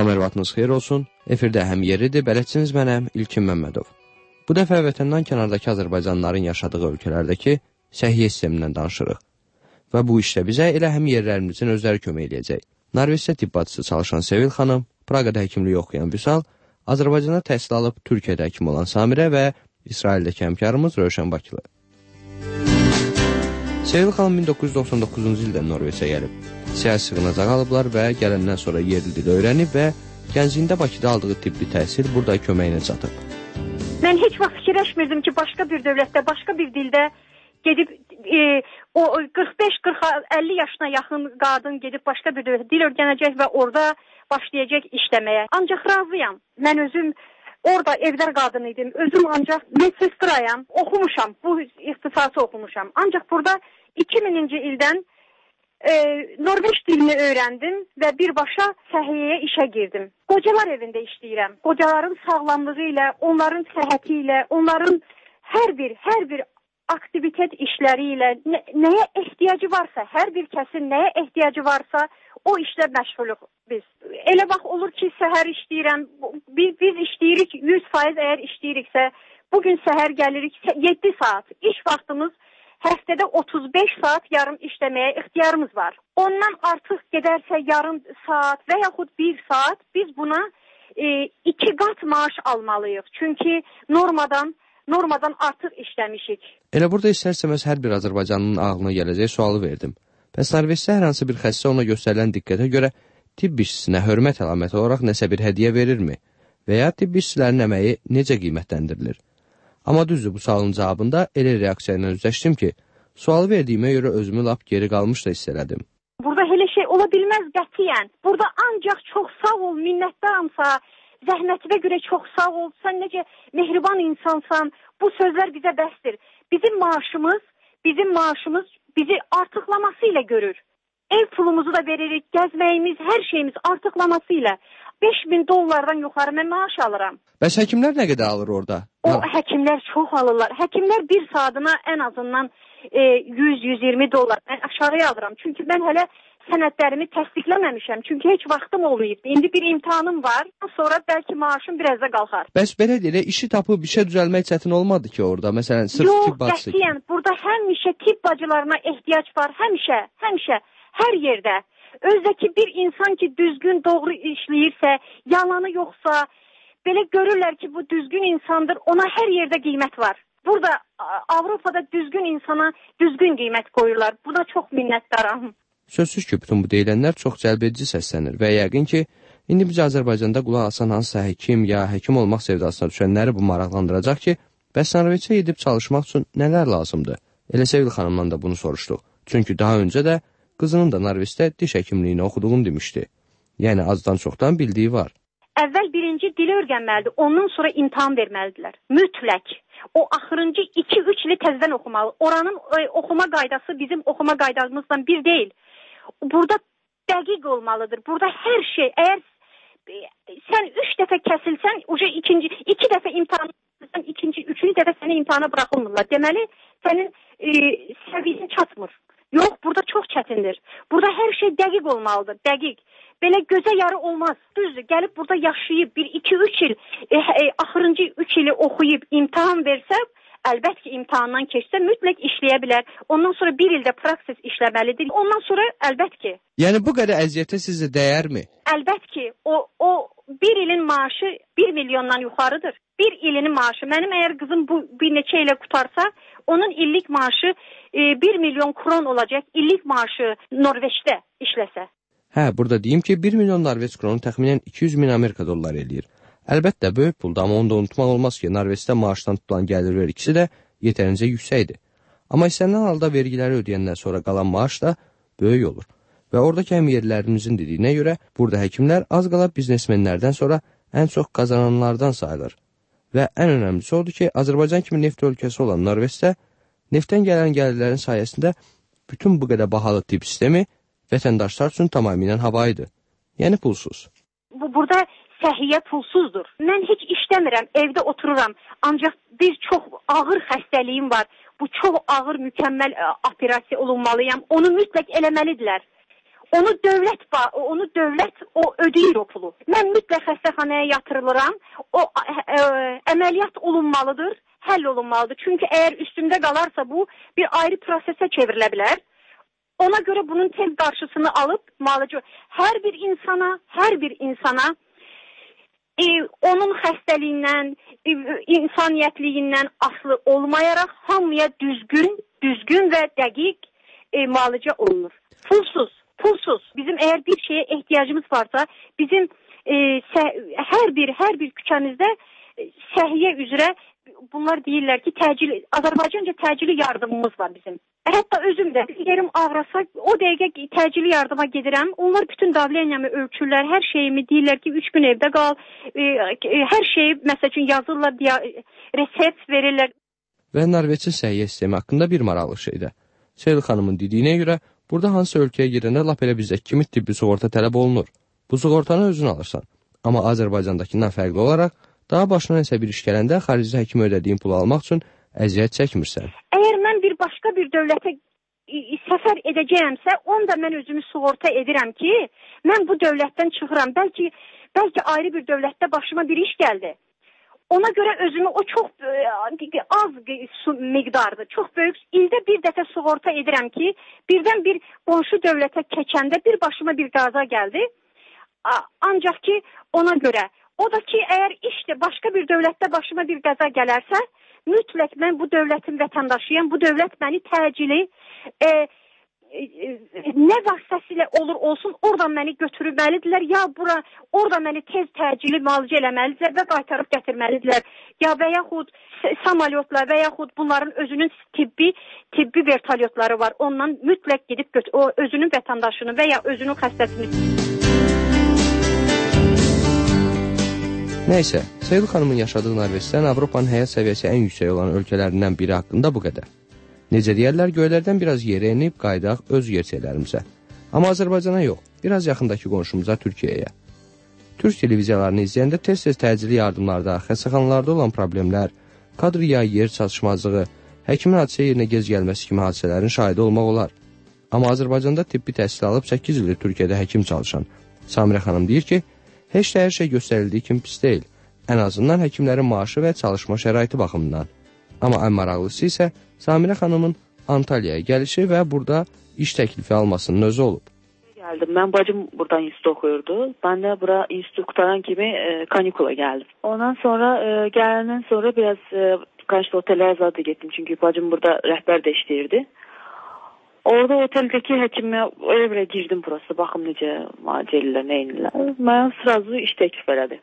Salam, ərvatınız xeyir olsun. Efirdə həm yeridir, bələdçiniz mənəm İlkin Məmmədov. Bu dəfə vətəndən kənardakı Azərbaycanlıların yaşadığı ölkələrdəki səhiyyə sistemindən danışırıq. Və bu işdə bizə elə həm yerlərimizin özləri kömək eləyəcək. Norveçdə tibb bacısı çalışan Sevil xanım, Praqada həkimlik oxuyan Vüsal, Azərbaycana təhsil alıb Türkiyədə həkim olan Samirə və İsraildəki həmkarımız Rövşən Bakılı. Sevil xanım 1999-cu ildə Norveçə gəlib. Siyasi sığınacaq alıblar və gələndən sonra yerli dil öyrənib və gəncliyində Bakıda aldığı tibbi təhsil burada köməyinə çatıb. Mən heç vaxt fikirləşmirdim ki, başqa bir dövlətdə, başqa bir dildə gedib o 45-50 yaşına yaxın qadın gedib başqa bir dövlətdə dil öyrənəcək və orada başlayacaq işləməyə. Ancaq razıyam. Mən özüm orada evdar qadın idim. Özüm ancaq medsestrayam. Oxumuşam. Bu ixtisası oxumuşam. Ancaq burada 2000-ci ildən Norveç dilini öyrəndim və birbaşa səhiyyəyə işə girdim. Qocalar evində işləyirəm. Qocaların sağlamlığı ilə, onların səhhəti ilə, onların hər bir aktivitet işləri ilə nəyə ehtiyacı varsa, hər bir kəsin nəyə ehtiyacı varsa o işlə məşğuluq biz. Elə vaxt olur ki, səhər işləyirəm. Biz işləyirik 100% əgər işləyiriksə, bugün səhər gəlirik 7 saat. İş vaxtımız həftədə 35 saat yarım işləməyə ixtiyarımız var. Ondan artıq gedərsə yarım saat və yaxud 1 saat biz buna 2 qat maaş almalıyıq. Çünki normadan artıq işləmişik. Elə burada istərsəməz hər bir Azərbaycanlının ağlına gələcək sualı verdim. Bəs Norveçdə hər hansı bir xəstə ona göstərilən diqqətə görə tibb işçisinə hörmət əlaməti olaraq nəsə bir hədiyyə verirmi? Və ya tibb işçilərin əməyi necə qiymətləndirilir? Amma düzdür, bu sualın cavabında elə reaksiya ilə üzləşdim ki, sualı verdiyimə görə özümü lap geri qalmış da hiss elədim. Burada elə şey ola bilməz qətiyyən. Burada ancaq çox sağ ol, minnətdaramsa, zəhmətinə görə çox sağ ol, sən necə mehriban insansan, bu sözlər bizə bəsdir. Bizim maaşımız bizi artıqlaması ilə görür. Ev pulumuzu da veririk, gəzməyimiz, hər şeyimiz artıqlaması ilə. $5000 yuxarı mən maaş alıram. Bəs həkimlər nə qədər alır orada? O həkimlər çox alırlar. Həkimlər bir saatına ən azından $100-120 mən aşağıya alıram. Çünki mən hələ sənədlərimi təsdiqləməmişəm. Çünki heç vaxtım olmayıb. İndi bir imtahanım var. Sonra bəlkə maaşım biraz da qalxar. Bəs belə deyil, işi tapıb işə düzəlmək çətin olmadı ki orada? Məsələn, sırf tibb bacısı. Yox, qətiyyən. Burada həmişə tibb bacılarına ehtiyac var. Həmişə, hər yerdə. Özdəki bir insan ki, düzgün, doğru işləyirsə, yalanı yoxsa, belə görürlər ki, bu düzgün insandır, ona hər yerdə qiymət var. Burada Avropada düzgün insana düzgün qiymət qoyurlar. Buna çox minnətdaram. Sözsüz ki, bütün bu deyilənlər çox cəlbedici səslənir və yəqin ki, indi biz Azərbaycanda qulaq asan hansısa həkim ya həkim olmaq sevdasına düşənləri bu maraqlandıracaq ki, bəs Norveçə edib çalışmaq üçün nələr lazımdır? Elə Sevil xanımdan da bunu soruşduq. Çünki daha öncə də qızının da Norveçdə diş həkimliyini oxuduğunu demişdi. Yəni azdan çoxdan bildiyi var. Əvvəl birinci dili öyrənməlidir, ondan sonra imtahan verməlidirlər. Mütləq. O axırıncı 2-3 ili təzədən oxumalı. Oranın oxuma qaydası bizim oxuma qaydamızdan bir deyil. Burada dəqiq olmalıdır. Burada hər şey, əgər sən 3 dəfə kəsilsən, iki dəfə imtahan, üçüncü dəfə səni imtahana buraxılmırlar. Deməli, sənin səviyyən çatmır. Yox, burada çox çətindir. Burada hər şey dəqiq olmalıdır, dəqiq. Belə gözə yarı olmaz. Düzdür, gəlib burada yaşayıb 1-2-3 il, axırıncı 3 ili oxuyub imtahan versə, əlbət ki, imtahandan keçsə mütləq işləyə bilər. Ondan sonra 1 ildə praksis işləməlidir. Ondan sonra əlbət ki. Yəni bu qədər əziyyətə sizə dəyərmi? Əlbət ki, o 1 ilin maaşı 1 milyondan yuxarıdır. 1 ilinin maaşı. Mənim əgər qızım bu bir neçə ilə qutarsa, onun illik maaşı 1 milyon kron olacaq. İllik maaşı Norveçdə işləsə. Hə, burada deyim ki, 1 milyon Norveç kronu təxminən 200 min Amerika dolları eləyir. Əlbəttə, böyük puldur, amma onu da unutmaq olmaz ki, Norveçdə maaşdan tutulan gəlir vergisi də yetərincə yüksəkdir. Amma istənilən halda vergiləri ödəyəndən sonra qalan maaş da böyük olur. Və oradakı həmyerlilərimizin dediyinə görə, burada həkimlər az qala biznesmenlərdən sonra ən çox qazananlardan sayılır. Və ən önəmlisi odur ki, Azərbaycan kimi neft ölkəsi olan Norveçdə neftdən gələn gəlirlərin sayəsində bütün bu qədər bahalı tibb sistemi vətəndaşlar üçün tamamilə havayıdır. Yəni pulsuz. Burada səhiyyə pulsuzdur. Mən heç işləmirəm, evdə otururam. Ancaq bir çox ağır xəstəliyim var. Bu çox ağır, mükəmməl operasiya olunmalıyam. Onu mütləq eləməlidirlər. Onu dövlət o ödəyir o pulu. Mən mütləq xəstəxanaya yatırılıram. O əməliyyat olunmalıdır, həll olunmalıdır. Çünki əgər üstümdə qalarsa bu bir ayrı prosesə çevrilə bilər. Ona görə bunun tez qarşısını alıb hər bir insana onun xəstəliyindən, insaniyyətliyindən asılı olmayaraq hamıya düzgün və dəqiq müalicə olunur. Pulsuz. Bizim əgər bir şeyə ehtiyacımız varsa, bizim hər bir küçəmizdə səhiyyə üzrə bunlar deyirlər ki, Azərbaycanca təcili yardımımız var bizim. Hətta özüm də yerim ağrasa, o dəqiqə təcili yardıma gedirəm. Onlar bütün davleniyamı ölçürlər, hər şeyimi deyirlər ki, 3 gün evdə qal, hər şeyi məsəl üçün yazırlar, resept verirlər. Və Norveçin səhiyyə sistemi haqqında bir maraqlı şeydir. Seyl xanımın dediyinə görə, burada hansı ölkəyə girəndə lap elə bizdə kimi tibbi sığorta tələb olunur. Bu sığortanı özün alırsan. Amma Azərbaycandakindən fərqli olaraq, daha başına nəsə bir iş gələndə xarici həkim ödədiyin pulu almaq üçün əziyyət çəkmirsən. Əgər mən başqa bir dövlətə səfər edəcəyəmsə, onda mən özümü sığorta edirəm ki, mən bu dövlətdən çıxıram. Bəlkə ayrı bir dövlətdə başıma bir iş gəldi. Ona görə özümü o çox az miqdardır, çox böyük. İldə bir dəfə sığorta edirəm ki, birdən bir qonşu dövlətə keçəndə bir başıma bir qaza gəldi. Ancaq ki, ona görə. O da ki, əgər başqa bir dövlətdə başıma bir qəza gələrsə, mütləq mən bu dövlətin vətəndaşıyam. Bu dövlət məni təcili nə vasitəsilə olsun, oradan məni götürməlidirlər, ya orada məni tez təcili müalicə eləməlidirlər və qaytarıb gətirməlidirlər. Ya və yaxud samalyotla və yaxud bunların özünün tibbi vertolyotları var. Ondan mütləq gedib özünün vətəndaşını və ya özünün xəstəsini. Nəysə, Seyl xanımın yaşadığı Norveçdən Avropanın həyat səviyyəsi ən yüksək olan ölkələrindən biri haqqında bu qədər. Necə deyərlər, göylərdən biraz yerə enib qaydaq öz yersəklərimizə. Amma Azərbaycana yox, biraz yaxındakı qonşumuza Türkiyəyə. Türk televiziyalarını izləyəndə tez-tez təcili yardımlarda, xəstəxanalarda olan problemlər, kadr ya yer çatışmazlığı, həkimin hadisə yerinə gec gəlməsi kimi hadisələrin şahidi olmaq olar. Amma Azərbaycanda tibbi təhsil alıb 8 ildir Türkiyədə həkim çalışan Samirə xanım deyir ki, heç də hər şey göstərildiyi kimi pis deyil. Ən azından həkimlərin maaşı və çalışma şəraiti baxımından. Amma ən maraqlısı isə Samirə xanımın Antalyaya gəlişi və burada iş təklifi almasının özü olub. Geldim. Ben bacım buradan institut okuyordu. Ben de bura institut kurtaran gibi kanikula geldim. Ondan sonra geldikten sonra biraz birkaç da otele azaldı gittim. Çünkü bacım burada rehber de işleyirdi. Orada oteldeki həkimə öyle bir girdim burası. Baxım necə macellər, neyinlər. Mənə sırası iş teklif elədi.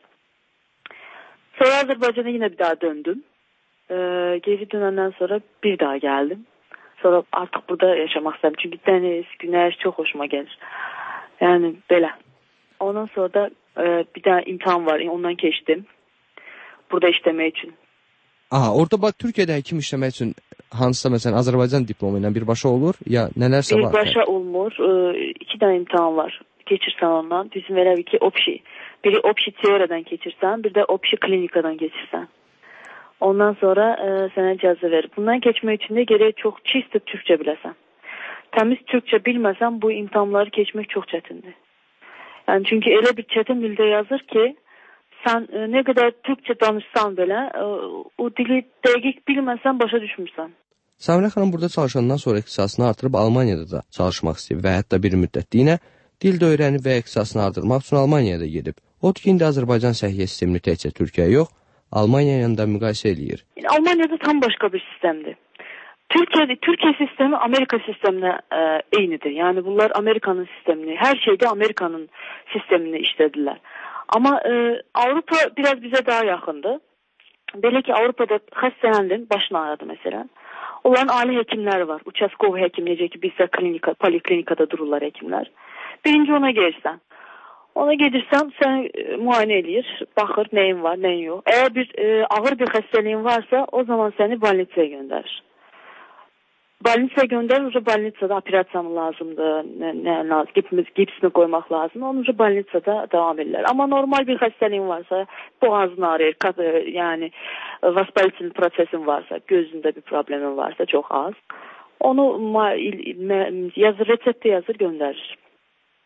Sonra Azərbaycana yine bir daha döndüm. Geri dönenden sonra bir daha geldim. Sonra artık burada yaşamak istedim. Çünkü deniz, güneş çok hoşuma gelir. Yani böyle. Ondan sonra da bir daha imtihan var. Ondan geçtim. Burada işlemek için. Aha, orada bak Türkiye'de hekim işlemek için hansısa mesela Azerbaycan diplomu ile birbaşa olur ya nelerse var. Birbaşa olmur. 2 tane imtihan var. Geçirsen ondan. Bizim verir ki OPŞI. Biri OPŞI teoriden geçirsen, bir de OPŞI klinikadan geçirsen. Ondan sonra sana cazı verir. Bundan geçmek için de gereği çok çiğ Türkçe bilesen. Temiz Türkçe bilmesen bu imtihanları geçmek çok çetindir. Yani çünkü öyle bir çetin dilde yazır ki sen ne kadar Türkçe danışsan bile o dili dəqiq bilmesen başa düşmürsən. Samirə xanım burada çalışandan sonra ixtisasını artırıb Almaniyada da çalışmaq istəyib və hətta bir müddətliyinə dildə öyrənib və ixtisasını artırmaq üçün Almaniyada gedib. O ki, indi Azərbaycan səhiyyə sistemini təkcə Türkiyə yox, Almanya yanında müqayisə eləyir. Almanya'da tam başka bir sistemdi. Türkiye sistemi Amerika sistemine eynidir. Yani bunlar Amerika'nın sistemini, her şeyde Amerika'nın sistemini işlediler. Ama Avrupa biraz bize daha yakındı. Belə ki Avrupa'da xəstələndin, başını ağrıdı mesela. Onların ali hekimler var. Uçaskov hekim, necə ki bizdə poliklinikada dururlar hekimler. Birinci ona gelirsən. Ona gedirsən, sən müayinə eləyir, baxır nəyin var, nəyin yox. Eğer bir ağır bir xəstəliyin varsa, o zaman səni balnitsaya göndərir. Balnitsaya göndərir, uca balnitsada operasiyanı lazımdır, gipsini koymaq lazım. Onu uca balnitsada devam edirlər. Ama normal bir xəstəliyin varsa, boğazın ağrıyır, yani vaspalitin prosesin varsa, gözünde bir problemin varsa çok az. Onu yazır, resepte yazır, göndərir.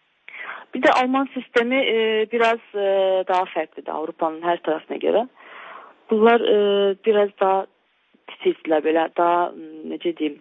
Bir de Alman sistemi biraz daha farklıdır Avrupa'nın her tarafına göre. Bunlar biraz daha titizdirlər, belə daha necə deyim,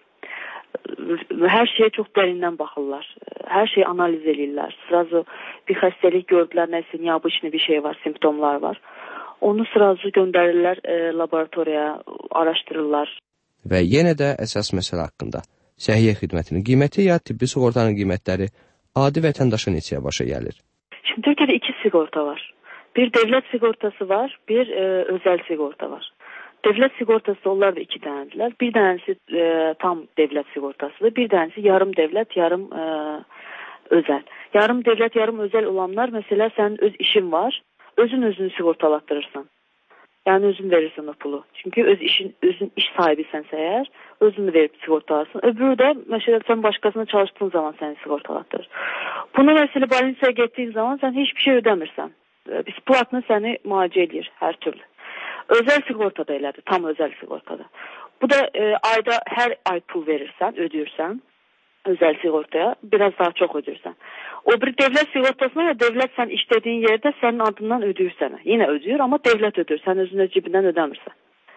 her şeye çok derindən baxırlar. Her şeyi analiz edirlər. Sırası bir xəstəlik gördülər, nəsə neobычный bir şey var, simptomlar var. Onu sırası göndərirlər laboratoriyaya, araşdırırlar. Və yenə də əsas məsələ haqqında. Səhiyyə xidmətinin qiyməti ya tibbi sığortanın qiymətləri adi vətəndaşa neçəyə başa gəlir? Şimdi Türkiye'de iki sigorta var. Bir devlet sigortası var, bir özel sigorta var. Devlet sigortası onlar da iki tanedirler. Bir tanesi tam devlet sigortasıdır. Bir tanesi yarım devlet, yarım özel. Yarım devlet, yarım özel olanlar mesela sen öz işin var. Özünü sigortalattırırsan. Yani özün verirsen o pulu. Çünkü özün iş sahibisense eğer özünü verip sigortalarsın. Öbürü de mesela sen başkasına çalıştığın zaman seni sigortalattırır. Bunu mesela balinsaya gittiğin zaman sen hiçbir şey ödemirsen. Besplatно seni müalicə edir her türlü. Özel sigortada elədir, tam özel sigortada. Bu da ayda her ay pul verirsen, ödürsen özel sigortaya biraz daha çok ödürsen. O bir devlet sigortasına ya devlet sen işlediğin yerde senin adından ödüyor sana. Yine ödüyor ama devlet ödüyor. Sen özünə cibinden ödemirsen.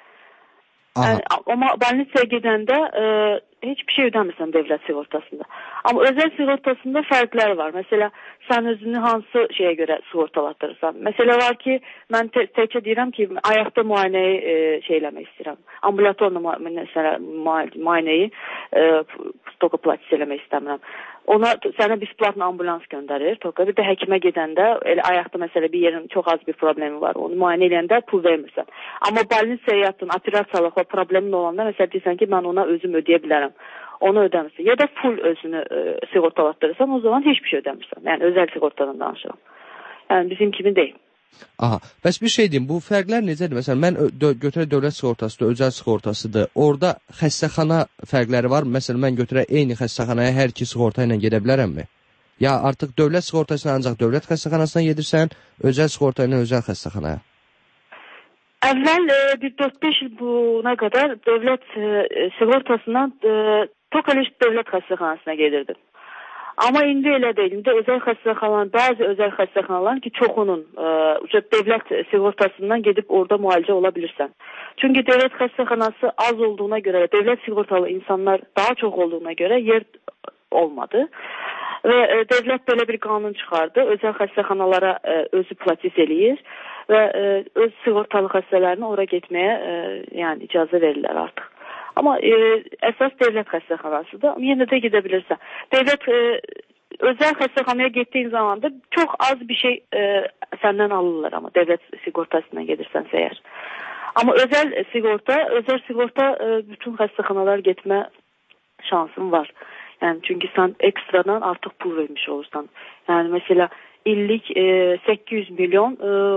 Yani, ama balnisaya gidende hiçbir şey ödemirsen devlet sigortasında. Ama özel sigortasında farklar var. Mesela sen özünü hansı şeye göre sigortalattırırsan. Mesela var ki ben təkcə deyirəm ki ayakta muayeneyi şeyləmək istəyirəm. Ambulatorla mesela muayeneyi stokoplatis eləmək istəmirəm. Ona sənə besplatно ambulans göndərir. Bir də həkimə gedəndə elə ayaqda məsələ bir yerin çox az bir problemi var. Onu müayinə edəndə pul vermirsən. Amma balnisaya yatdın, operasiyalıqla problemin olanda məsələ deyirsən ki, mən ona özüm ödəyə bilərəm. Onu ödəmirsən. Ya da full özünü sigortalattırırsan, o zaman hiçbir şey ödəmirsən. Yəni özəl sigortadan danışıram. Yəni bizim kimi deyil. Aha, bəs bir şey deyim, bu fərqlər necədir? Məsələn, mən götürə dövlət sığortasıdır, özəl sığortasıdır. Orada xəstəxana fərqləri var. Məsələn, mən götürə eyni xəstəxanaya hər iki sığorta ilə gedə bilərəmmi? Ya artıq dövlət sığortasına ancaq dövlət xəstəxanasına gedirsən, özəl sığorta ilə özəl xəstəxanaya? Əvvəl bir 4-5 il buna qədər dövlət sigortasından Tokaliş dövlət xəstəxanasına gedirdim. Ama indi elə deyil. İndi özel xəstəxanaların, bazı özel xəstəxanaların ki çoxunun devlet sigortasından gedib orada müalicə ola bilirsən. Çünkü devlet xəstəxanası az olduğuna göre, devlet sigortalı insanlar daha çok olduğuna göre yer olmadı. Ve devlet böyle bir kanun çıxardı. Özel xəstəxanalara özü platis eləyir ve öz sigortalı xəstələrini oraya getməyə yani icazə verirlər artıq. Ama esas devlet xəstəxanasıdır. Yine de gidebilirsen. Devlet özel xəstəxanaya gittiğin zaman da çok az bir şey senden alırlar ama devlet sigortasından gelirsense eğer. Ama özel sigorta bütün xəstəxanalar gitme şansın var. Yani çünkü sen ekstradan artık pul vermiş olursan. Yani mesela illik 800 milyon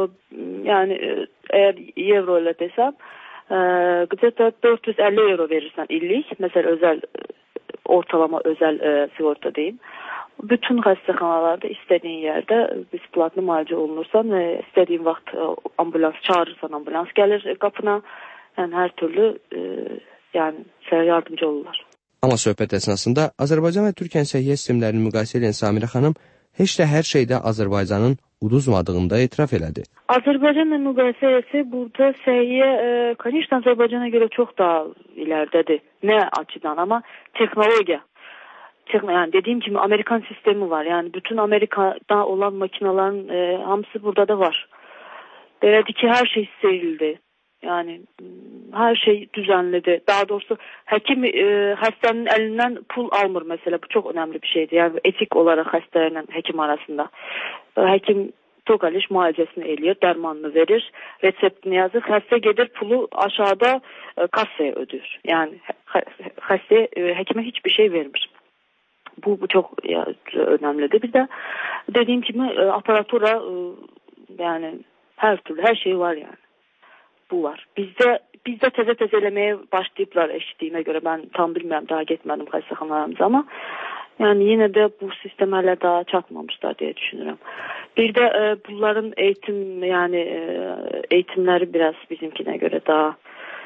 yani eğer euro ile desem gıdata 450 euro verirsen illik. Mesela özel ortalama özel sigorta diyeyim. Bütün xəstəxanalarda istediğin yerde besplatlı müalicə olunursan ve istediğin vaxt ambulans çağırırsan ambulans gelir kapına. Yani her türlü yani sana yardımcı olurlar. Amma söhbət əsnasında Azərbaycan və Türkiyə səhiyyə sistemlərini müqayisə edən Samirə xanım heç də hər şeydə Azərbaycanın uduzmadığında etiraf elədi. Azərbaycanla müqayisəsi burada səhiyyə, конечно, Azərbaycana görə çox daha iləridədir. Nə açıdan? Amma texnologiya. Yani dediğim gibi Amerikan sistemi var. Yani bütün Amerika'da olan makinelerin hamısı burada da var. Belki ki her şey serildi. Yani her şey düzenledi. Daha doğrusu hekim hastanın elinden pul almır mesela. Bu çok önemli bir şeydi. Yani etik olarak hastaneyle hekim arasında. Hekim Tokaliş muayecesini eliyor, dermanını verir, reseptini yazır. Hasta gelir pulu aşağıda kasaya ödüyor. Yani hasta hekime hiçbir şey vermir. Bu çok önemlidir. Bir de dediğim gibi aparatura yani her türlü her şey var yani. Bu var. Bizde teze eləməyə başlayıblar eşitdiyimə göre. Ben tam bilmirəm, daha getmədim xəstəxanalarımıza ama yani yine de bu sistem hələ daha çatmamışlar diye düşünürüm. Bir de bunların eğitimleri biraz bizimkine göre daha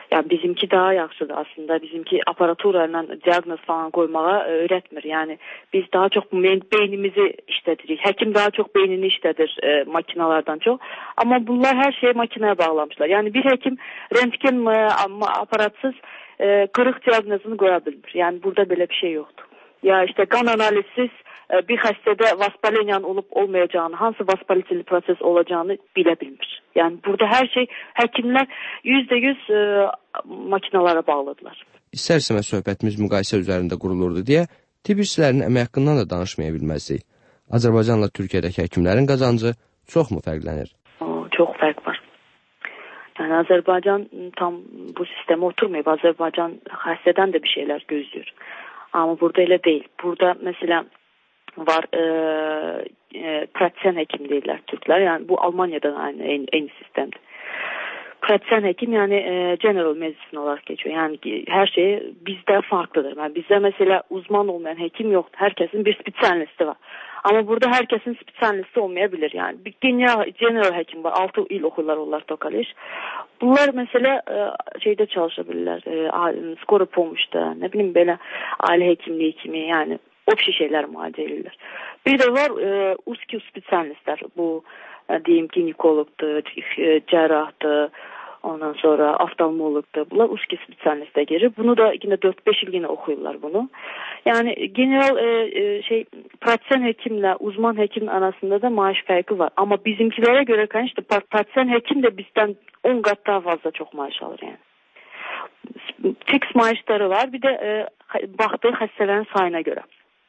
Yəni bizimki daha yaxşıdır aslında. Bizimki aparatura ilə diaqnoz falan qoymağa öyrətmir. Yəni biz daha çox beynimizi işlədirik. Həkim daha çox beynini işlədir makinalardan çox. Amma bunlar hər şeyi makinaya bağlamışlar. Yəni bir həkim rentgen aparatsız qırıq diaqnozunu qoya bilmir. Yəni burada belə bir şey yoxdur. Ya işte qan analizsiz bir xəstədə vaspaleniyanın olub-olmayacağını, hansı vaspolitili proses olacağını bilə bilmir. Yəni burada hər şey həkimlər %100 makinalara bağlıdırlar. İstər-istəməz söhbətimiz müqayisə üzərində qurulurdu deyə tibb işçilərinin əmək haqqından da danışmaya bilməzdik. Azərbaycanla Türkiyədəki həkimlərin qazancı çoxmu fərqlənir? Çox fərq var. Yəni Azərbaycan tam bu sistemə oturmayıb. Azərbaycan xəstədən də bir şeylər gözləyir. Amma burada elə deyil. Burada mesela var pratisyen hekim deyirlər Türklər. Yəni bu Almanya'da eyni sistemdir. Pratisyen hekim yani general medicine olarak geçiyor. Yani her şey bizde farklıdır. Yani bizde mesela uzman olmayan hekim yoktur. Herkesin bir spesialisti var. Ama burada herkesin spesialisti olmayabilir. Yani bir general hekim var. 6 il okurlar onlar Tokaliş. Bunlar mesela şeyde çalışabilirler. Skora pomuşta, ne bileyim böyle aile hekimliği kimi yani opşi şeyler muayene edirlər. Bir de var uzki spesialistler. Bu diyeyim ginekologdur, cerrahtır. Ondan sonra oftalmologdur. Bunlar uzki spesialistə girir. Bunu da yine 4-5 il yine okuyurlar bunu. Yani general pratisyen hekimle uzman hekimin arasında da maaş farkı var. Ama bizimkilere göre işte pratisyen hekim de bizden 10 kat daha fazla çok maaş alır yani. Fix maaşları var. Bir de baktığı xəstələrin sayına göre.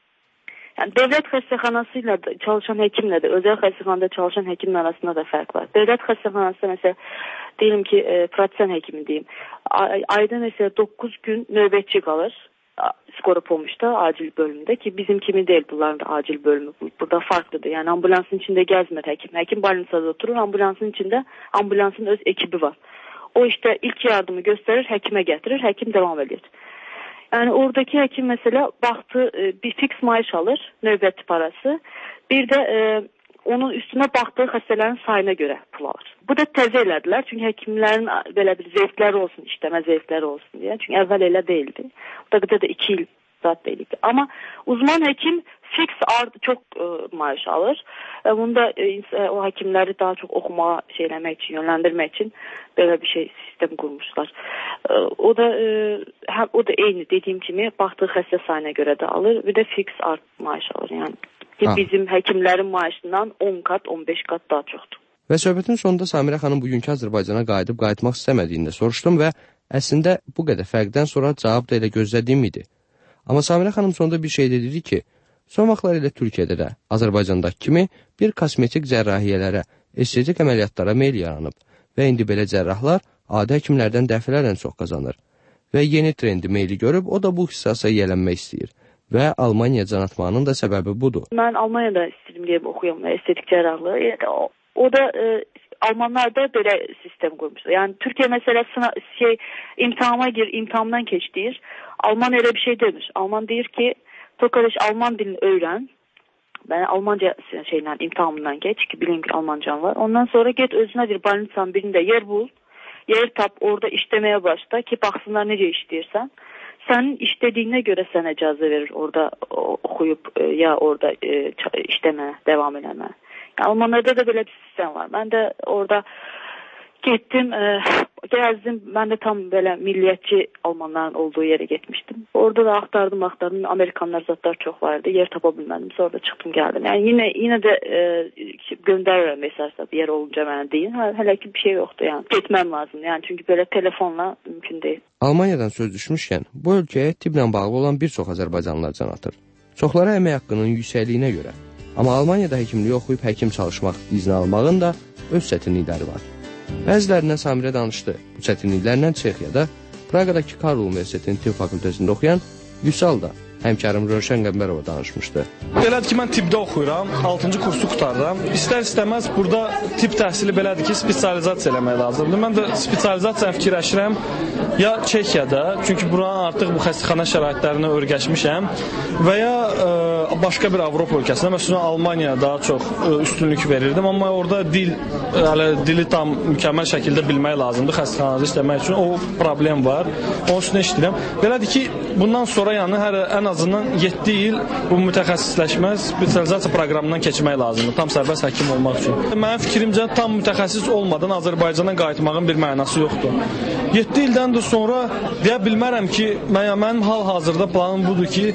Yani devlet xəstəxanasıyla çalışan hekimle de özel xəstəxanada çalışan hekimin arasında da fark var. Devlet xəstəxanasında mesela diyelim ki pratisyen hekimi diyeyim. Ayda mesela 9 gün nöbetçi kalır. Skora pomuşta acil bölümünde ki bizim kimi değil bunların da acil bölümü. Burada farklıdır. Yani ambulansın içinde gezmez hekim. Hekim balinsada oturur. Ambulansın içinde ambulansın öz ekibi var. O işte ilk yardımı gösterir, hekime getirir. Hekim devam ediyor. Yani oradaki hekim mesela baktı bir fix maaş alır, nöbet parası. Bir de onun üstüne baktığı xəstələrin sayına göre pul alır. Bu da təzə elədilər. Çünkü hekimlerin böyle bir zevkləri olsun, işləmə zevkləri olsun diye. Çünkü evvel elə değildi. Bu da 2 yıl zat değildi. Ama uzman hekim fix çok maaş alır. Bunda o hekimleri daha çok okuma şeylemek için, yönlendirmek için böyle bir şey sistem kurmuşlar. O da eyni dediğim kimi baktığı xəstə sayına göre de alır. Bir de fix maaş alır yani. Bizim həkimlərin maaşından 10 kat, 15 kat daha çoxdur. Və söhbətin sonunda Samirə xanım bugünkü Azərbaycana qayıtmaq istəmədiyini də soruşdum və əslində bu qədər fərqdən sonra cavab da elə gözlədiyim idi. Amma Samirə xanım sonunda bir şey dedi ki, son vaxtlar ilə Türkiyədə də Azərbaycandakı kimi bir kosmetik cərrahiyyələrə, estetik əməliyyatlara meyl yaranıb və indi belə cərrahlar adi həkimlərdən dəfələrlə çox qazanır. Və yeni trendi meyli görüb o da bu ixtisasa yiyələnmək istəyir. Və Almanya can atmağının da səbəbi budur. Mən Almanya'da istəyirəm deyə oxuyum estetik cərrahlığı. O da Almanlar da belə sistem qoymuşlar. Yəni Türkiye mesela imtihana gir, imtihandan keç deyir. Alman elə bir şey demir. Alman deyir ki, Tokaliş Alman dilini öyrən. Ben Almanca imtihanından geç ki bilin ki Almancan var. Ondan sonra get özüne bir balinsan birinde yer bul. Yer tap orada işlemeye başla ki baksınlar necə işləyirsən. Senin istediğine göre sana icazə verir orada okuyup ya orada işleme, devam edeme. Almanlarda da böyle bir sistem var. Ben de orada gittim, gezdim. Ben de tam böyle milliyetçi Almanların olduğu yere gitmiştim. Orada da aktardım. Amerikanlar zatlar çok vardı. Yer tapabilmedim. Sonra da çıktım geldim. Yani yine de gönderirim mesajda bir yer olunca bana deyin. Hele ki bir şey yoktu yani. Gitmem lazım yani çünkü böyle telefonla mümkün değil. Almanyadan söz düşmüşkən, bu ölkəyə tibblə bağlı olan bir çox Azərbaycanlılar can atır. Çoxları əmək haqqının yüksəkliyinə görə. Amma Almaniyada həkimliyi oxuyub həkim çalışmaq izni almağın da öz çətinlikləri var. Bəzilərindən Samirə danışdı. Bu çətinliklərlə Çexiyada, Praqadakı Karl Universitetinin tibb fakültəsində oxuyan Vüsal da həmkarım Rövşən Qəmbərova danışmışdı. Belədir ki, mən tibbdə oxuyuram, 6-cı kursu qurtarıram. İstər-istəməz burada tibb təhsili belədir ki, spesializasiya eləmək lazımdır. Mən də spesializasiyaya fikirləşirəm ya Çexiyada, çünki buranın artıq bu xəstəxana şəraitlərinə öyrəşmişəm və ya başqa bir Avropa ölkəsində, məsələn Almaniyaya daha çox üstünlük verirdim, amma orada dili tam mükəmməl şəkildə bilmək lazımdır xəstəxanada işləmək üçün. O problem var. Onun üstünə işləyirəm. Belədir ki, bundan sonra yəni ən azından 7 il bu mütəxəssisləşmə spesializasiya proqramından keçmək lazımdır, tam sərbəst həkim olmaq üçün. Mənim fikrimcə tam mütəxəssis olmadan Azərbaycana qayıtmağın bir mənası yoxdur. 7 ildən də sonra deyə bilmərəm ki, mənim hal-hazırda planım budur ki,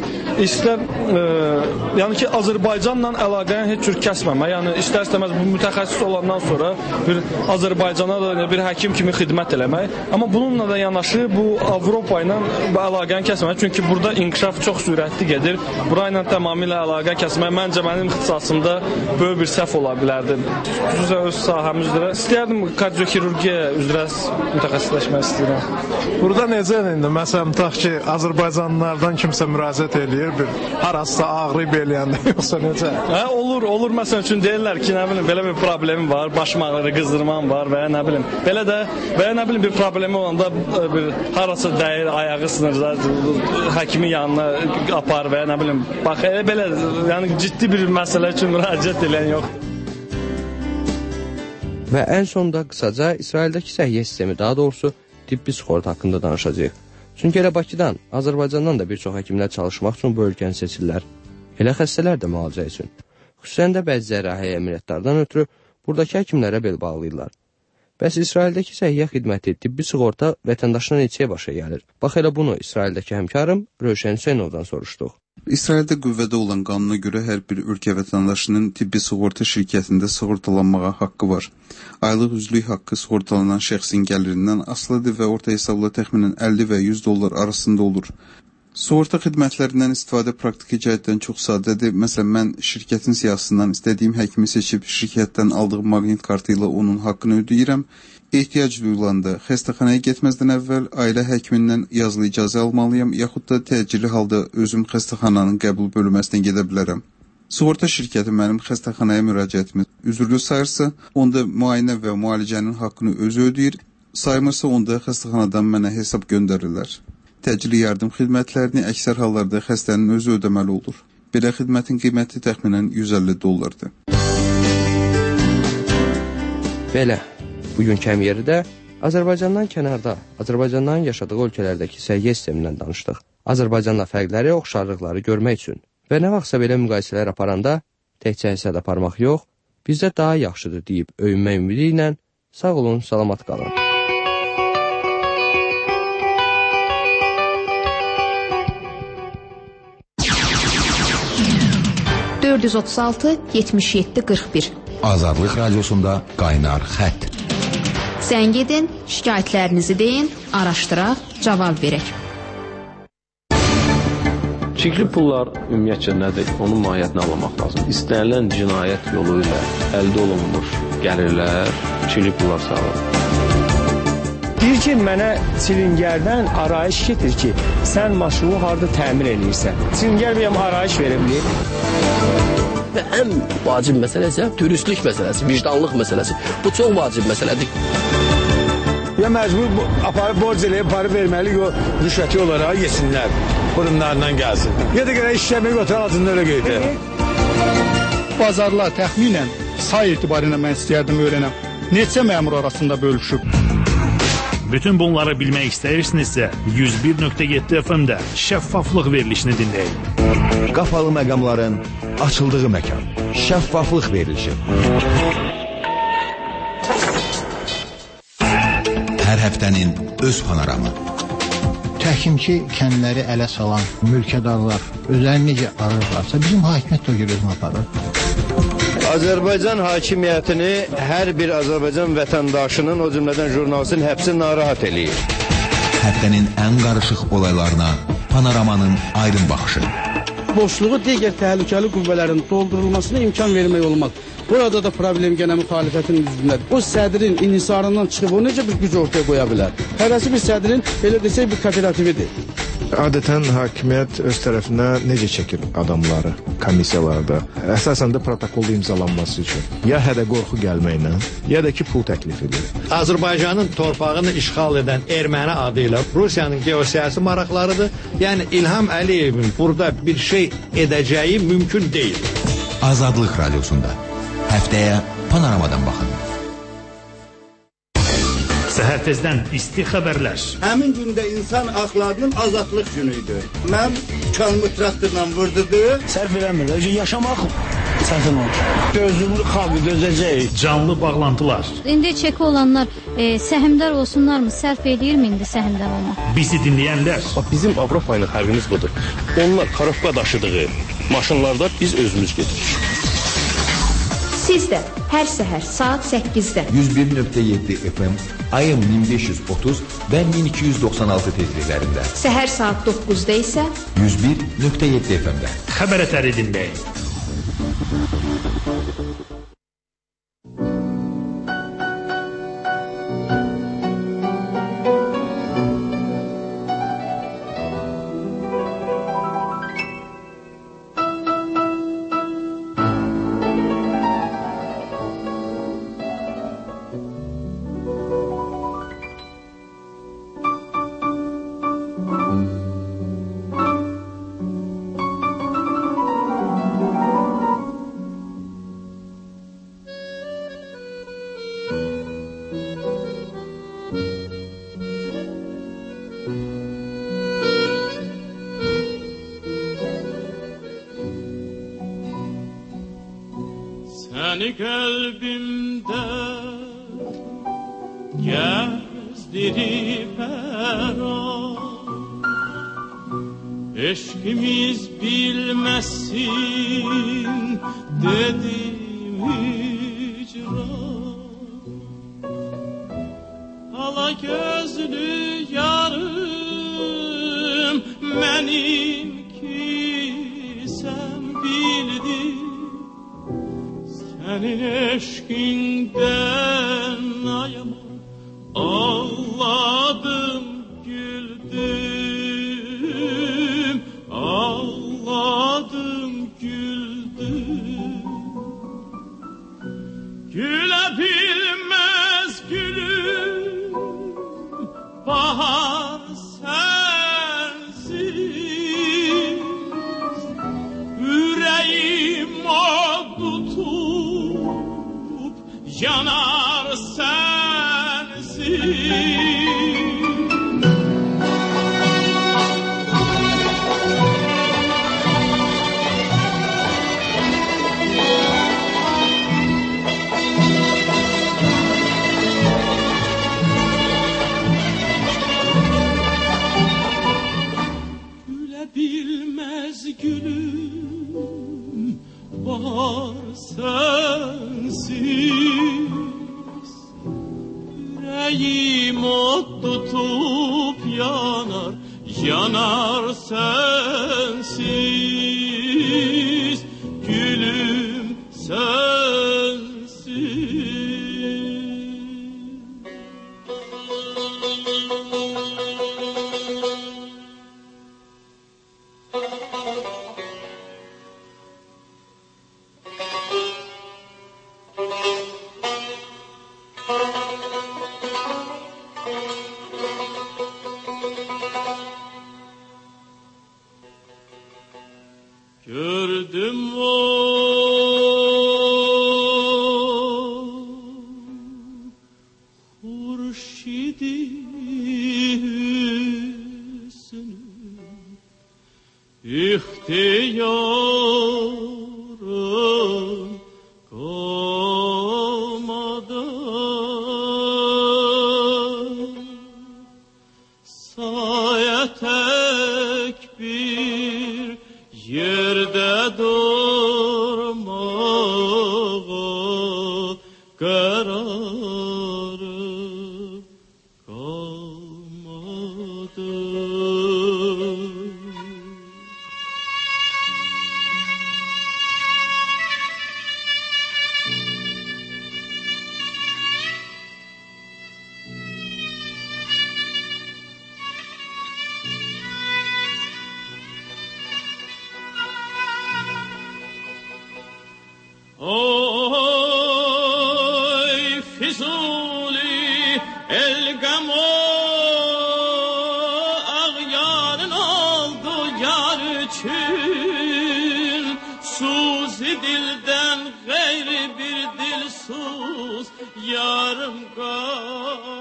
yəni ki, Azərbaycanla əlaqəni heç cür kəsməmə. Yəni istər-istəməz bu mütəxəssis olandan sonra bir Azərbaycana da bir həkim kimi xidmət eləmək. Amma bununla da yanaşı bu Avropa ilə əlaqəni kəsməmək. Çünki burada inkişaf çox sürətli gedir. Bura ilə tamamilə əlaqə kəsmək məncə mənim ixtisasımda böyük bir səhv ola bilərdi. Xüsusən öz sahəmiz üzrə istəyərdim kardioxirurgiya üzrə mütəxəssisləşmək istəyirəm. Burada necə indi? Məsələn, tutaq ki, Azərbaycanlılardan kimsə müraciət eləyir, bir harasısa ağrıyıb eləyəndə, yoxsa necə? Olur. Məsələn üçün deyirlər ki, nə bilim, belə bir problemim var, başım ağrır, qızdırmam var və ya nə bilim. Belə də və ya nə bilim bir problemi olanda bir harasa dəyir, ayağı sınır, həkimin yanına apar və ya nə bilim. Bax, belə yəni ciddi bir məsələ üçün müraciət edən yox. Və ən sonda qısaca İsraildəki səhiyyə sistemi, daha doğrusu tibbi sığorta haqqında danışacağıq. Çünki elə Bakıdan, Azərbaycandan da bir çox həkimlər çalışmaq üçün bu ölkəni seçirlər. Elə xəstələr də müalicə üçün. Xüsusən də bəzi cərrahiyyə əməliyyatlardan ötürü buradakı həkimlərə bel bağlayırlar. Bəs İsraildəki səhiyyə xidməti, tibbi sığorta vətəndaşına neçəyə başa gəlir? Bax elə bunu İsraildəki həmkarım Rövşən Hüseynovdan soruşduq. İsraildə qüvvədə olan qanuna görə hər bir ölkə vətəndaşının tibbi sığorta şirkətində sığortalanmağa haqqı var. Aylıq üzvlük haqqı sığortalanan şəxsin gəlirindən asılıdır və orta hesabla təxminən 50 və 100 dollar arasında olur. Sığorta xidmətlərindən istifadə praktiki cəhətdən çox sadədir. Məsələn, mən şirkətin siyahısından istədiyim həkimi seçib şirkətdən aldığım maqnit kartı ilə onun haqqını ödəyirəm. Ehtiyac duyulanda xəstəxanaya getməzdən əvvəl ailə həkimindən yazılı icazə almalıyam, yaxud da təcili halda özüm xəstəxananın qəbul bölməsinə gedə bilərəm. Sığorta şirkəti mənim xəstəxanaya müraciətimi üzürlü sayırsa, onda müayinə və müalicənin haqqını özü ödəyir, saymırsa onda xəstəxanadan mənə hesab göndərirlər. Təcili yardım xidmətlərini əksər hallarda xəstənin özü ödəməli olur. Belə xidmətin qiyməti təxminən 150 dollardır. Belə. Bugünkü əmyeridə Azərbaycandan kənarda, Azərbaycanların yaşadığı ölkələrdəki səhiyyə sistemindən danışdıq. Azərbaycanla fərqləri, oxşarlıqları görmək üçün. Və nə vaxtsa belə müqayisələr aparanda təkcə həsəd aparmaq yox, bizdə daha yaxşıdır deyib öyünmək ümidi ilə sağ olun, salamat qalın. (436-77-41) Azadlıq Radiosunda qaynar xətt. Sən gedin, şikayətlərinizi deyin, araşdıraq, cavab verək. Çirkli pullar ümumiyyətcə nədir? Onun mahiyyətini anlamaq lazım. İstənilən cinayət yolu ilə əldə olunmuş gəlirlər çirkli pullar sağlar. Deyir ki, mənə çilingərdən arayış getir ki, sən maşını harada təmir edirsən. Çilingər bəyəm arayış verə bilir. Və ən vacib məsələ isə dürüstlük məsələsi, vicdanlıq məsələsi. Bu çox vacib məsələdir. Ya məcbur aparıb borc eləyib, para verməli, rüşvəti olaraq yesinlər, burunlarından gəlsin. Ya da görə işləmək otur, altında öyle qeydir. Bazarlar təxminən say etibarıyla mən istəyərdim öyrənəm. Neçə məmur arasında bölüşüb? Bütün bunları bilmək istəyirsinizsə 101.7 FM-də şəffaflıq verilişini dinləyin. Qapalı məqamların açıldığı məkan. Şəffaflıq verilişi. Hər həftənin öz panoramı. Təhkimki kəndləri ələ salan mülkədarlar özlərini necə arırlarsa bizim hakimiyyət də görüzünü aparır. Azərbaycan hakimiyyətini hər bir Azərbaycan vətəndaşının, o cümlədən jurnalistin həbsi narahat eləyir. Həftənin ən qarışıq olaylarına panoramanın aydın baxışı. Boşluğu digər təhlükəli qüvvələrin doldurulmasına imkan vermək olmaz. Burada da problem gənə müxalifətin üzründədir. O sədrin inhisarından çıxıb o necə bir güc ortaya qoya bilər? Hərəsi bir sədrin, elə desək, bir kooperatividir. Adətən hakimiyyət öz tərəfinə necə çəkir adamları komissiyalarda? Əsasən də protokolda imzalanması üçün. Ya hədə qorxu gəlməklə, ya da ki pul təklif edir. Azərbaycanın torpağını işğal edən erməni adı ilə Rusiyanın geosiyasi maraqlarıdır. Yəni İlham Əliyevin burada bir şey edəcəyi mümkün deyil. Azadlıq Radiosunda həftəyə Panoramadan baxın. Səhər tezdən isti xəbərlər. Həmin gündə insan haqlarının azadlıq günüydü. Mən çalmı traktorla vurdudu. Sərf eləmirlər. Yaşamaq sərfin olur. Gözümlü xalqı dözəcək. Canlı bağlantılar. İndi çeki olanlar səhmdar olsunlarmı? Sərf eləyirmi indi səhmdar olmaq? Bizi dinləyənlər. Bizim Avropa ilə fərqimiz budur. Onlar karofka daşıdığı maşınlarda biz özümüz gedirik. Siz də hər səhər saat 8-də 101.7 FM, AM 1530 və 1296 tezliklərində. Səhər saat 9-da isə 101.7 FM-də. Xəbər ətəri dinləyin. Səni qəlbimdə gəzdirib hər an, eşqimiz bilməsin dedim hicran. Hala gözlü yarım mənim ki sən bildin, sənin eşqindən ayamam, ağladım, güldüm, ağladım, güldüm. Gülə bilməz gülüm, bahar sensiz, ürəyim od tutup yanar sensiz. Bilmez gülüm, bahar sensiz, yüreğim ot tutup yanar, yanar sensiz, gülüm sensiz. Gördüm o hurşidi hüsnü, ihtiyarım kalmadı, saya tek bir yerde durmağa kararım kalmadı. için Suzi dilden gayri bir dilsuz yarım kal